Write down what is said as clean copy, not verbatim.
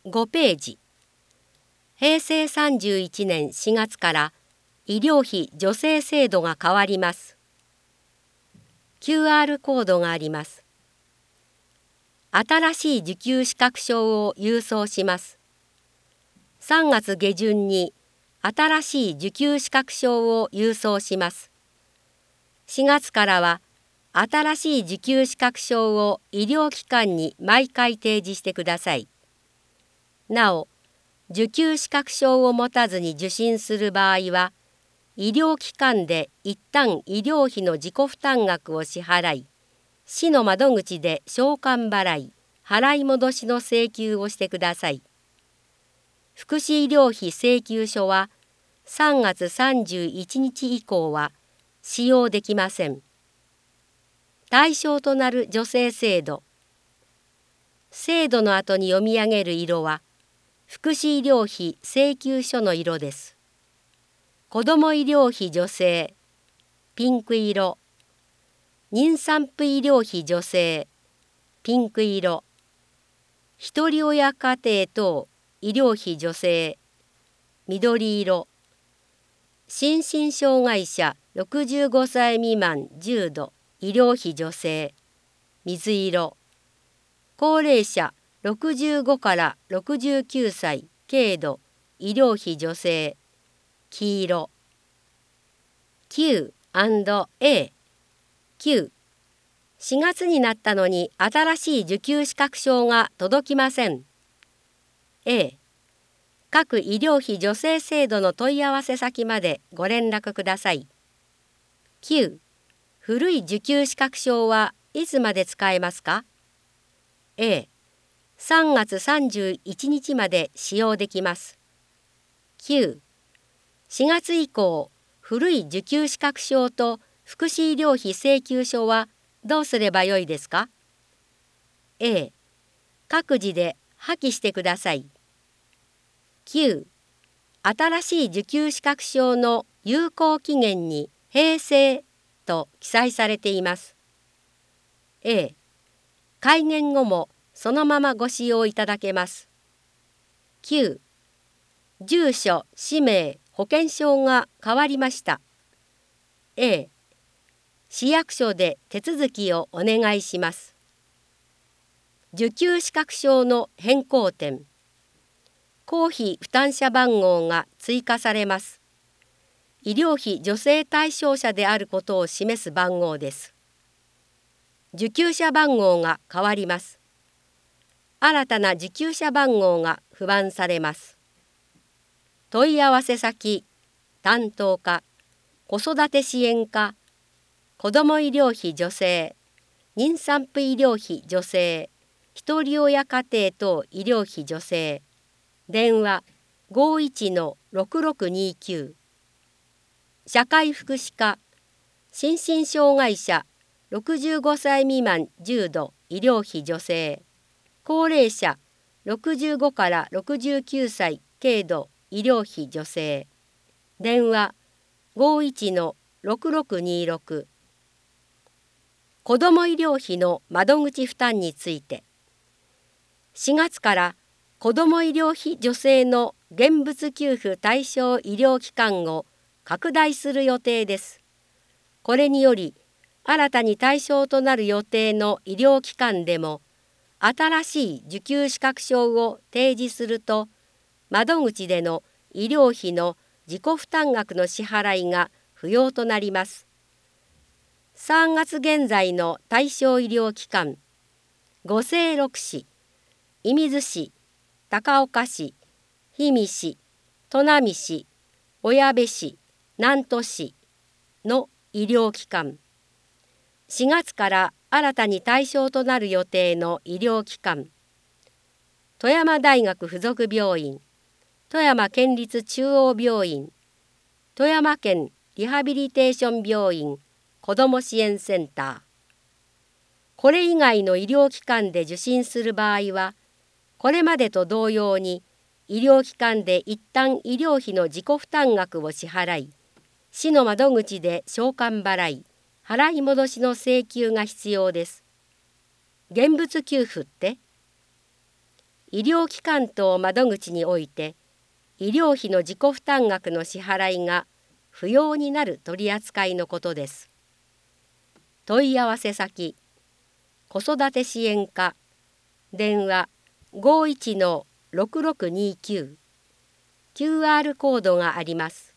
5ページ。平成31年4月から医療費助成制度が変わります。QR コードがあります。新しい受給資格証を郵送します。3月下旬に新しい受給資格証を郵送します。4月からは新しい受給資格証を医療機関に毎回提示してください。なお、受給資格証を持たずに受診する場合は、医療機関で一旦医療費の自己負担額を支払い、市の窓口で償還払い、払い戻しの請求をしてください。福祉医療費請求書は3月31日以降は使用できません。対象となる助成制度。制度の後に読み上げる色は、福祉医療費請求書の色です。子ども医療費助成、ピンク色。妊産婦医療費助成、ピンク色。ひとり親家庭等医療費助成、緑色。心身障害者65歳未満重度医療費助成、水色。高齢者65から69歳軽度医療費助成、黄色。Q&A。Q。4月になったのに新しい受給資格証が届きません。A。各医療費助成制度の問い合わせ先までご連絡ください。Q。古い受給資格証はいつまで使えますか？ A。3月31日まで使用できます。Q。4月以降、古い受給資格証と福祉医療費請求書はどうすればよいですか？ A。各自で破棄してください。Q。新しい受給資格証の有効期限に平成と記載されています。A。改元後もそのままご使用いただけます。Q。住所、氏名、保険証が変わりました。A。市役所で手続きをお願いします。受給資格証の変更点。公費負担者番号が追加されます。医療費助成対象者であることを示す番号です。受給者番号が変わります。新たな受給者番号が付番されます。問い合わせ先、担当課、子育て支援課、子ども医療費助成、妊産婦医療費助成、ひとり親家庭等医療費助成、電話 51-6629。社会福祉課、心身障害者65歳未満重度医療費助成、高齢者65から69歳軽度医療費助成、電話 51-6626。子ども医療費の窓口負担について、4月から子ども医療費助成の現物給付対象医療機関を拡大する予定です。これにより、新たに対象となる予定の医療機関でも、新しい受給資格証を提示すると、窓口での医療費の自己負担額の支払いが不要となります。3月現在の対象医療機関、五清六市、射水市、高岡市、氷見市、砺波市、小矢部市、南砺市の医療機関、4月から新たに対象となる予定の医療機関、富山大学附属病院、富山県立中央病院、富山県リハビリテーション病院子ども支援センター。これ以外の医療機関で受診する場合は、これまでと同様に医療機関で一旦医療費の自己負担額を支払い、市の窓口で償還払い、払い戻しの請求が必要です。現物給付って医療機関等窓口において医療費の自己負担額の支払いが不要になる取り扱いのことです。問い合わせ先、子育て支援課、電話51-6629、QR コードがあります。